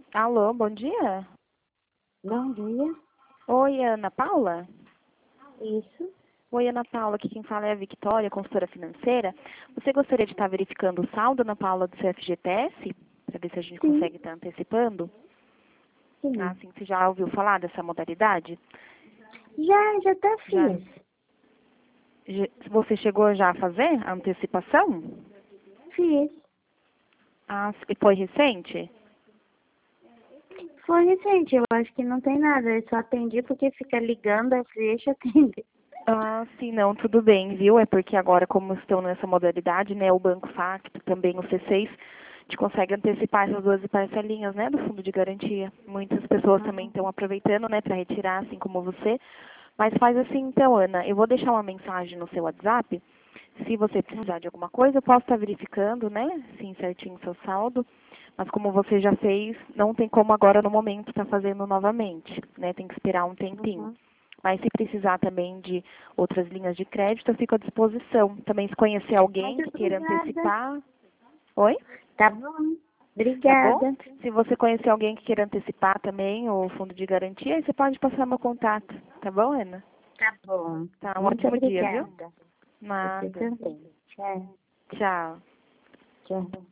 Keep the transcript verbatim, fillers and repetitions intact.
Alô, bom dia. Bom dia. Oi, Ana Paula? Isso. Oi, Ana Paula, aqui quem fala é a Victoria, consultora financeira. Você gostaria de estar verificando o saldo, Ana Paula, do seu F G T S? Para ver se a gente Sim, consegue estar antecipando? Ah, sim. sim, você já ouviu falar dessa modalidade? Já, já até Já. fiz. Je- Você chegou já a fazer a antecipação? Fiz. Ah, e foi recente? Foi recente, eu acho que não tem nada. Eu só atendi porque fica ligando, eu falei, deixa eu atender. Ah, sim, não, tudo bem, viu? É porque agora, como estão nessa modalidade, né, o Banco Facto, também o C seis, a gente consegue antecipar essas doze parcelinhas, né, do fundo de garantia. Muitas pessoas também Uhum. estão aproveitando, né, para retirar, assim como você. Mas faz assim, então, Ana, eu vou deixar uma mensagem no seu WhatsApp. Se você precisar de alguma coisa, eu posso estar verificando, né, sim, certinho o seu saldo. Mas como você já fez, não tem como agora no momento estar fazendo novamente, né, tem que esperar um tempinho. Uhum. Mas se precisar também de outras linhas de crédito, eu fico à disposição. Também se conhecer alguém Muito que queira obrigada. antecipar. Oi? Tá bom. Tá bom? Obrigada. Se você conhecer alguém que queira antecipar também o fundo de garantia, aí você pode passar meu contato. Tá bom, Ana? Tá bom. Tá, um Muito ótimo dia, viu? obrigada. Você Nada. também. Tchau. Tchau. Tchau.